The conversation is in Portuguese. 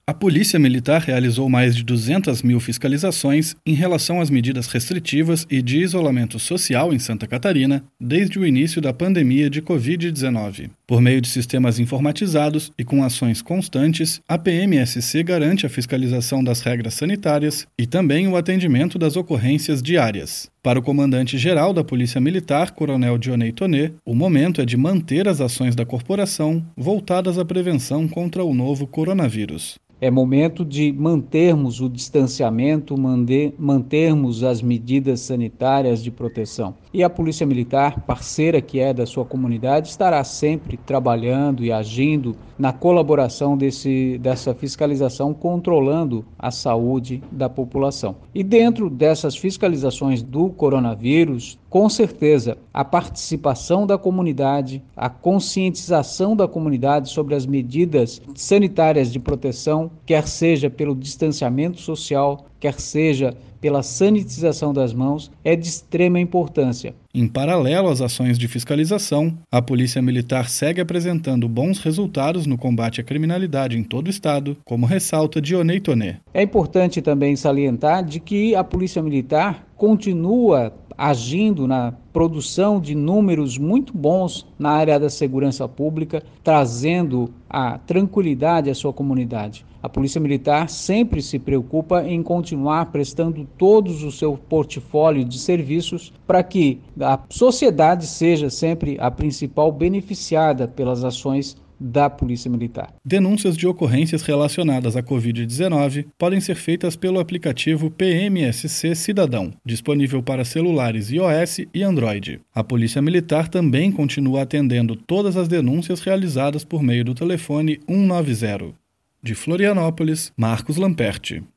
A Polícia Militar realizou mais de 200 mil fiscalizações em relação às medidas restritivas e de isolamento social em Santa Catarina desde o início da pandemia de Covid-19. Por meio de sistemas informatizados e com ações constantes, a PMSC garante a fiscalização das regras sanitárias e também o atendimento das ocorrências diárias. Para o comandante-geral da Polícia Militar, Coronel Dionei Tonet, o momento é de manter as ações da corporação voltadas à prevenção contra o novo coronavírus. É momento de mantermos o distanciamento, mantermos as medidas sanitárias de proteção. E a Polícia Militar, parceira que é da sua comunidade, estará sempre trabalhando e agindo na colaboração dessa fiscalização, controlando a saúde da população. E dentro dessas fiscalizações do coronavírus, com certeza, a participação da comunidade, a conscientização da comunidade sobre as medidas sanitárias de proteção, quer seja pelo distanciamento social, quer seja pela sanitização das mãos, é de extrema importância. Em paralelo às ações de fiscalização, a Polícia Militar segue apresentando bons resultados no combate à criminalidade em todo o estado, como ressalta Dionei Tonet. É importante também salientar de que a Polícia Militar continua agindo na produção de números muito bons na área da segurança pública, trazendo a tranquilidade à sua comunidade. A Polícia Militar sempre se preocupa em continuar prestando todos o seu portfólio de serviços para que a sociedade seja sempre a principal beneficiada pelas ações da Polícia Militar. Denúncias de ocorrências relacionadas à Covid-19 podem ser feitas pelo aplicativo PMSC Cidadão, disponível para celulares iOS e Android. A Polícia Militar também continua atendendo todas as denúncias realizadas por meio do telefone 190. De Florianópolis, Marcos Lamperti.